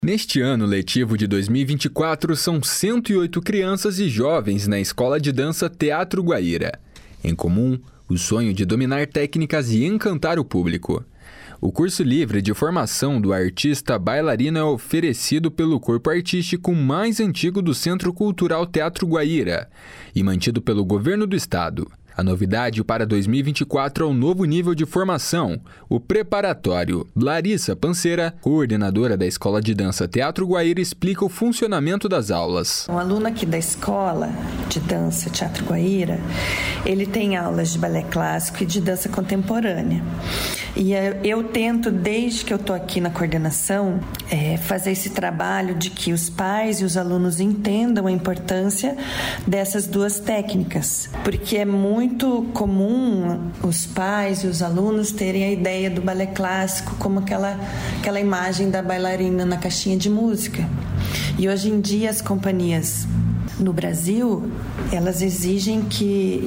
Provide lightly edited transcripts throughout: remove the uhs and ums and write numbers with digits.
Neste ano letivo de 2024, são 108 crianças e jovens na Escola de Dança Teatro Guaíra. Em comum, o sonho de dominar técnicas e encantar o público. O curso livre de formação do artista bailarino é oferecido pelo corpo artístico mais antigo do Centro Cultural Teatro Guaíra e mantido pelo governo do estado. A novidade para 2024 é o novo nível de formação, o preparatório. Larissa Panceira, coordenadora da Escola de Dança Teatro Guaíra, explica o funcionamento das aulas. Um aluno aqui da Escola de Dança Teatro Guaíra, ele tem aulas de balé clássico e de dança contemporânea. E eu tento, desde que eu estou aqui na coordenação, fazer esse trabalho de que os pais e os alunos entendam a importância dessas duas técnicas, porque é muito comum os pais e os alunos terem a ideia do balé clássico como aquela imagem da bailarina na caixinha de música. E hoje em dia as companhias no Brasil, elas exigem que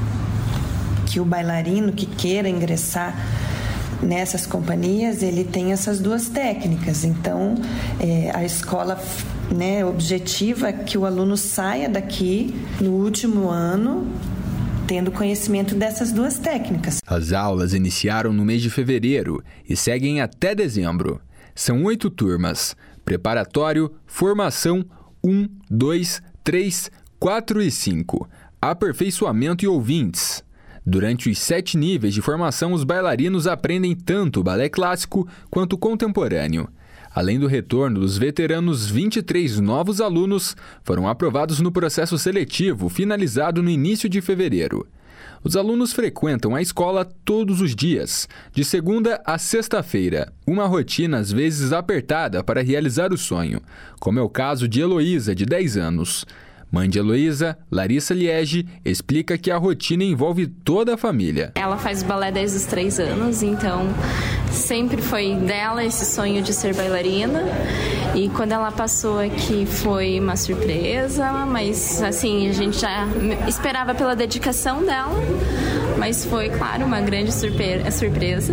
o bailarino que queira ingressar nessas companhias, ele tem essas duas técnicas. Então, a escola objetiva é que o aluno saia daqui no último ano tendo conhecimento dessas duas técnicas. As aulas iniciaram no mês de fevereiro e seguem até dezembro. São 8 turmas: preparatório, formação 1, 2, 3, 4 e 5, aperfeiçoamento e ouvintes. Durante os 7 níveis de formação, os bailarinos aprendem tanto o balé clássico quanto o contemporâneo. Além do retorno dos veteranos, 23 novos alunos foram aprovados no processo seletivo, finalizado no início de fevereiro. Os alunos frequentam a escola todos os dias, de segunda a sexta-feira, uma rotina às vezes apertada para realizar o sonho, como é o caso de Heloísa, de 10 anos. Mãe de Heloísa, Larissa Liege, explica que a rotina envolve toda a família. Ela faz balé desde os 3 anos, então sempre foi dela esse sonho de ser bailarina. E quando ela passou aqui foi uma surpresa, mas assim, a gente já esperava pela dedicação dela, mas foi, claro, uma grande surpresa.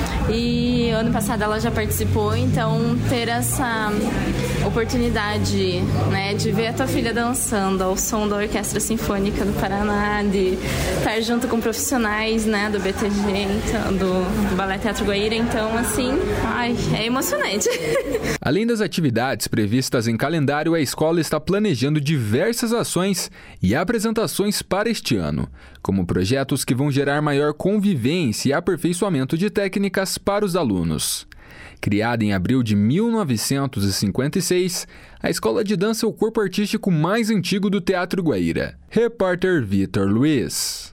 E ano passado ela já participou, então ter essa oportunidade, de ver a tua filha dançando ao som da Orquestra Sinfônica do Paraná, de estar junto com profissionais, do BTG, então, do Balé Teatro Guaíra, então assim, é emocionante. Além das atividades previstas em calendário, a escola está planejando diversas ações e apresentações para este ano, como projetos que vão gerar maior convivência e aperfeiçoamento de técnicas para os alunos. Criada em abril de 1956, a Escola de Dança é o corpo artístico mais antigo do Teatro Guaíra. Repórter Vitor Luiz.